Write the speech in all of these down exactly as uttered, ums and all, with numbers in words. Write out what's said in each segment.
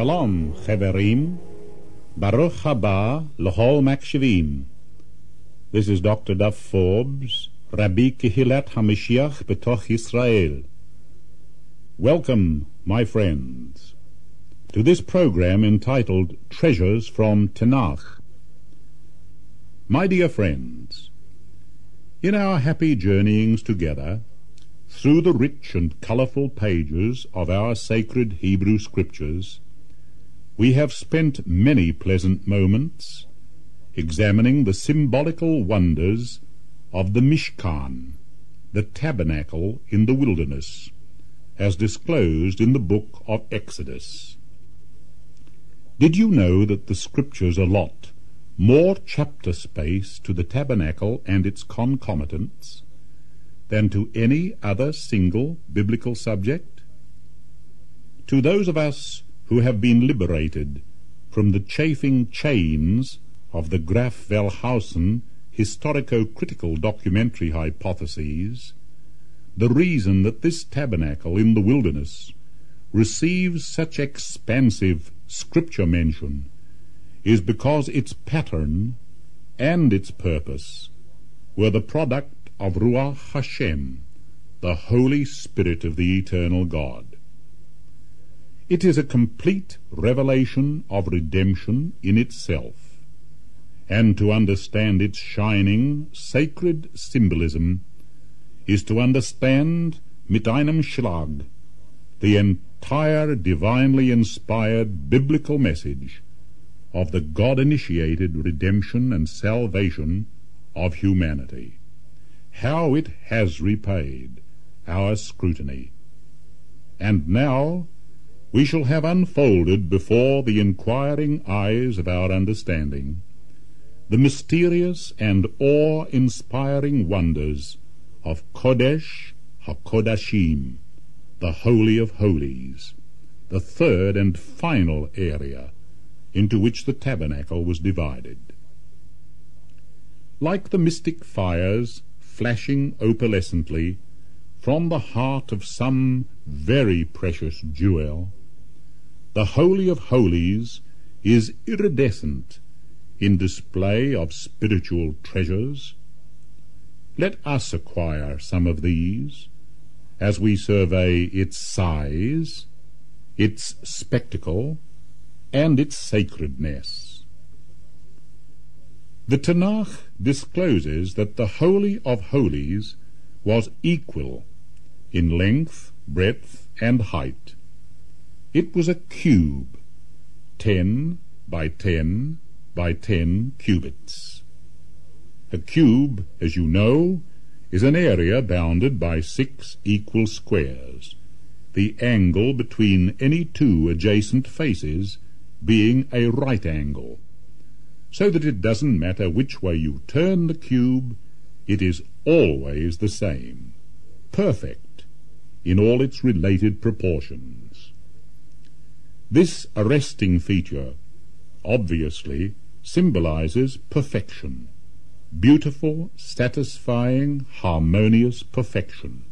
Shalom, Cheverim. Baruch haba l'chol makshivim. This is Doctor Duff Forbes, Rabbi Kehilat HaMashiach B'toch Yisrael. Welcome, my friends, to this program entitled Treasures from Tanakh. My dear friends, in our happy journeyings together through the rich and colorful pages of our sacred Hebrew Scriptures, we have spent many pleasant moments examining the symbolical wonders of the Mishkan, the tabernacle in the wilderness, as disclosed in the book of Exodus. Did you know that the Scriptures allot more chapter space to the tabernacle and its concomitants than to any other single biblical subject? To those of us who have been liberated from the chafing chains of the Graf Wellhausen historico-critical documentary hypotheses, the reason that this tabernacle in the wilderness receives such expansive scripture mention is because its pattern and its purpose were the product of Ruach Hashem, the Holy Spirit of the Eternal God. It is a complete revelation of redemption in itself, and to understand its shining, sacred symbolism is to understand mit einem Schlag the entire divinely inspired biblical message of the God-initiated redemption and salvation of humanity. How it has repaid our scrutiny. And now we shall have unfolded before the inquiring eyes of our understanding the mysterious and awe-inspiring wonders of Kodesh HaKodashim, the Holy of Holies, the third and final area into which the tabernacle was divided. Like the mystic fires flashing opalescently from the heart of some very precious jewel, the Holy of Holies is iridescent in display of spiritual treasures. Let us acquire some of these as we survey its size, its spectacle, and its sacredness. The Tanakh discloses that the Holy of Holies was equal in length, breadth, and height. It was a cube, ten by ten by ten cubits. A cube, as you know, is an area bounded by six equal squares, the angle between any two adjacent faces being a right angle, so that it doesn't matter which way you turn the cube, it is always the same, perfect in all its related proportions. This arresting feature obviously symbolizes perfection, beautiful, satisfying, harmonious perfection.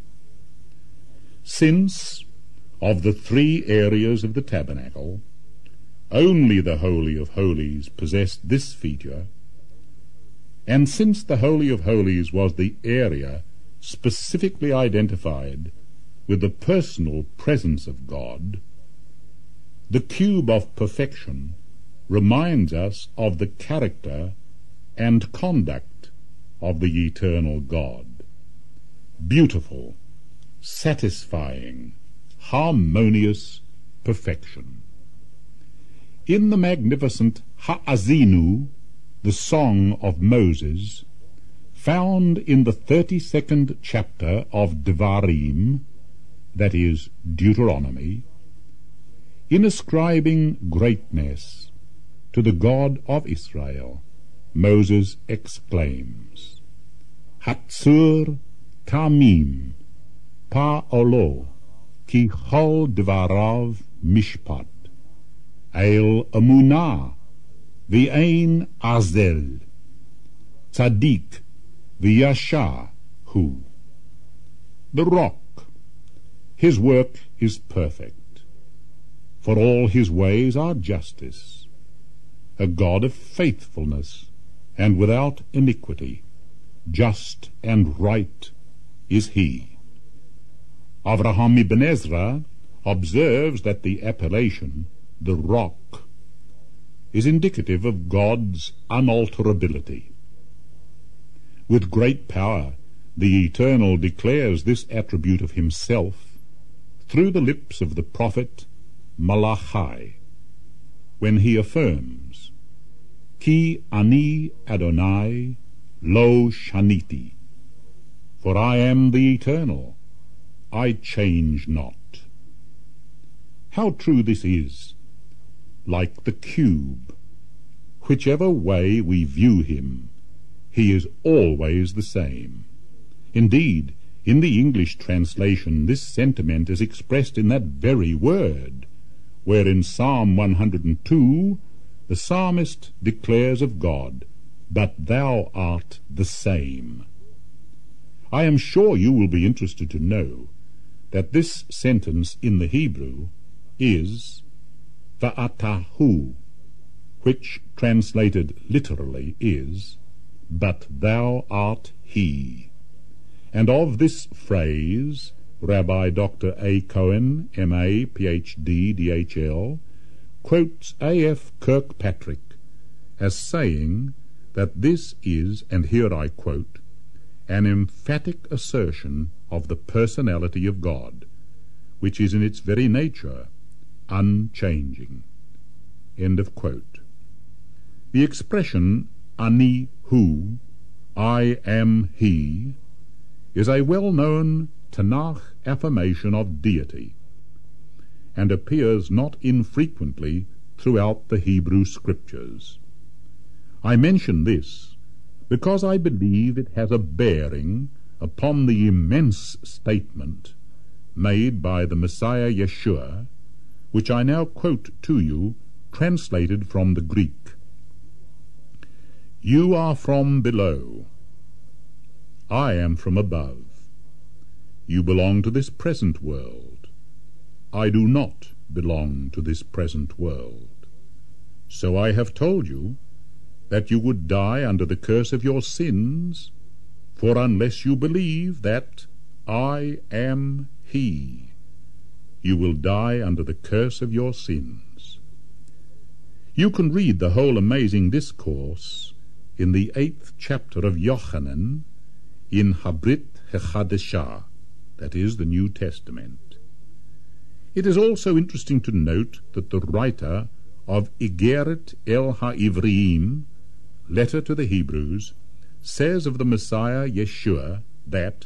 Since, of the three areas of the tabernacle, only the Holy of Holies possessed this feature, and since the Holy of Holies was the area specifically identified with the personal presence of God, the cube of perfection reminds us of the character and conduct of the eternal God. Beautiful, satisfying, harmonious perfection. In the magnificent Ha'azinu, the Song of Moses, found in the thirty-second chapter of Devarim, that is, Deuteronomy, in ascribing greatness to the God of Israel, Moses exclaims, Hatzur tamim pa'olo ki chol dvarav mishpat el amunah v'ein azel tzadik v'yasha hu. The rock, his work is perfect. for all his ways are justice, a God of faithfulness and without iniquity, just and right is he. Avraham ibn Ezra observes that the appellation, the Rock, is indicative of God's unalterability. With great power, the Eternal declares this attribute of himself through the lips of the prophet Malachi, when he affirms, Ki ani Adonai lo shaniti, for I am the Eternal, I change not. How true this is! Like the cube, whichever way we view him, he is always the same. Indeed, in the English translation this sentiment is expressed in that very word, where in Psalm one hundred and two the psalmist declares of God, "But thou art the same." I am sure you will be interested to know that this sentence in the Hebrew is Va'atahu, which translated literally is, "But thou art he." And of this phrase, Rabbi Doctor A. Cohen, M A, P H D, D H L, quotes A F Kirkpatrick as saying that this is, and here I quote, an emphatic assertion of the personality of God, which is in its very nature unchanging. End of quote. The expression Ani Hu, I am he, is a well-known Tanakh affirmation of deity, and appears not infrequently throughout the Hebrew Scriptures. I mention this because I believe it has a bearing upon the immense statement made by the Messiah Yeshua, which I now quote to you, translated from the Greek. You are from below, I am from above. You belong to this present world. I do not belong to this present world. So I have told you that you would die under the curse of your sins, for unless you believe that I am he, you will die under the curse of your sins. You can read the whole amazing discourse in the eighth chapter of Yochanan in Habrit Hechadeshah, that is, the New Testament. It is also interesting to note that the writer of Igeret El HaIvriim, letter to the Hebrews, says of the Messiah Yeshua that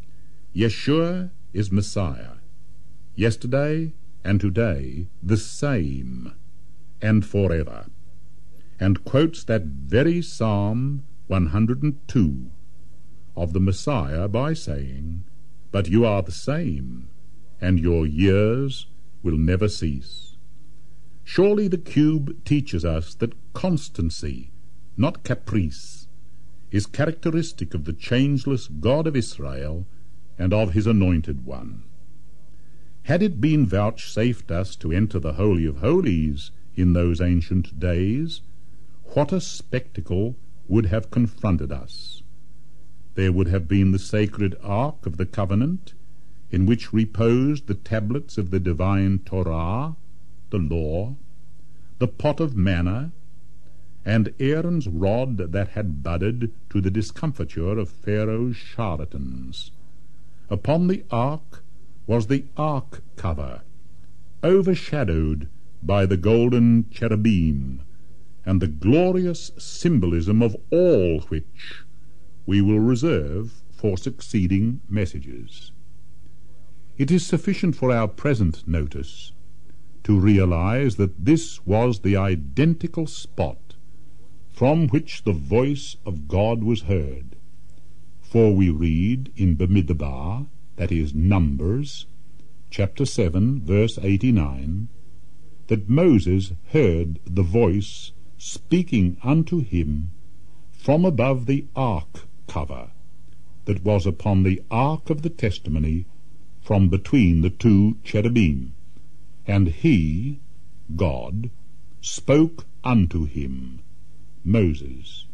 Yeshua is Messiah, yesterday and today the same, and forever, and quotes that very Psalm one hundred and two of the Messiah by saying, But you are the same, and your years will never cease. Surely the cube teaches us that constancy, not caprice, is characteristic of the changeless God of Israel and of his anointed one. Had it been vouchsafed us to enter the Holy of Holies in those ancient days, what a spectacle would have confronted us! There would have been the sacred Ark of the Covenant, in which reposed the tablets of the divine Torah, the law, the pot of manna, and Aaron's rod that had budded to the discomfiture of Pharaoh's charlatans. Upon the ark was the ark cover, overshadowed by the golden cherubim, and the glorious symbolism of all which we will reserve for succeeding messages. It is sufficient for our present notice to realize that this was the identical spot from which the voice of God was heard. For we read in Bamidbar, that is Numbers, chapter seven, verse eighty-nine, that Moses heard the voice speaking unto him from above the ark cover that was upon the ark of the testimony, from between the two cherubim, and he, God, spoke unto him, Moses.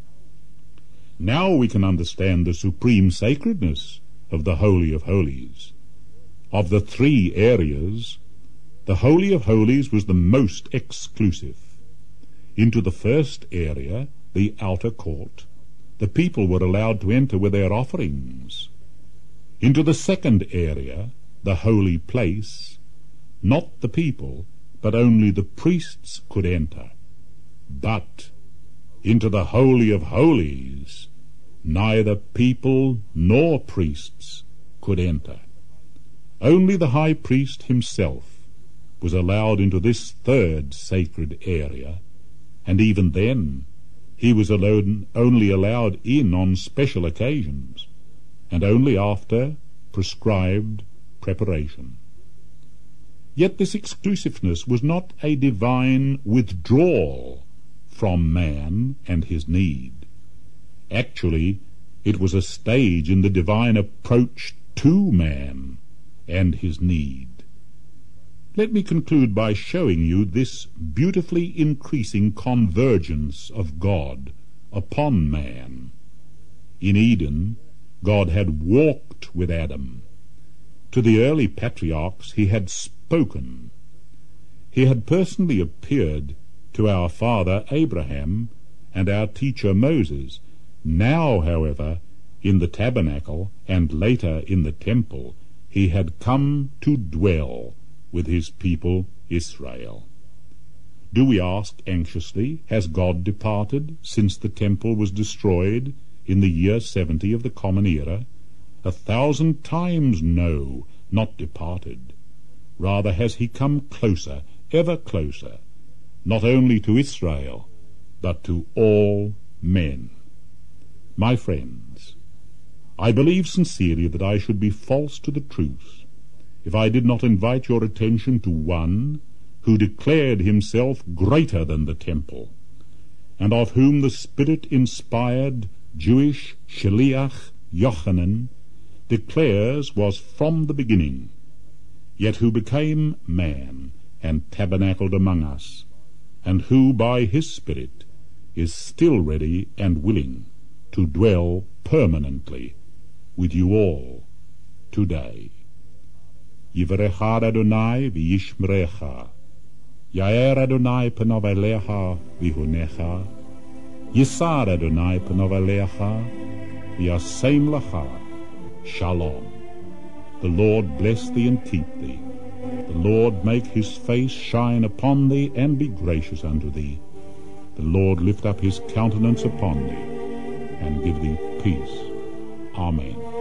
Now we can understand the supreme sacredness of the Holy of Holies. Of the three areas, the Holy of Holies was the most exclusive. Into the first area, the outer court, the people were allowed to enter with their offerings. Into the second area, the holy place, not the people, but only the priests could enter. But into the Holy of Holies, neither people nor priests could enter. Only the high priest himself was allowed into this third sacred area, and even then he was alone, only allowed in on special occasions, and only after prescribed preparation. Yet this exclusiveness was not a divine withdrawal from man and his need. Actually, it was a stage in the divine approach to man and his need. Let me conclude by showing you this beautifully increasing convergence of God upon man. In Eden, God had walked with Adam. To the early patriarchs he had spoken. He had personally appeared to our father Abraham and our teacher Moses. Now, however, in the tabernacle and later in the temple, he had come to dwell with his people Israel. Do we ask anxiously, has God departed since the temple was destroyed in the year seventy of the Common Era? A thousand times no, not departed. Rather has he come closer, ever closer, not only to Israel, but to all men. My friends, I believe sincerely that I should be false to the truth if I did not invite your attention to one who declared himself greater than the temple, and of whom the Spirit-inspired Jewish Shaliach Yochanan declares was from the beginning, yet who became man and tabernacled among us, and who by his Spirit is still ready and willing to dwell permanently with you all today. Yivrecha Adonai v'yishmerecha, Yair Adonai panav elecha v'hunecha, Yisar Adonai panav elecha v'yasem lecha shalom. The Lord bless thee and keep thee. The Lord make his face shine upon thee and be gracious unto thee. The Lord lift up his countenance upon thee and give thee peace. Amen.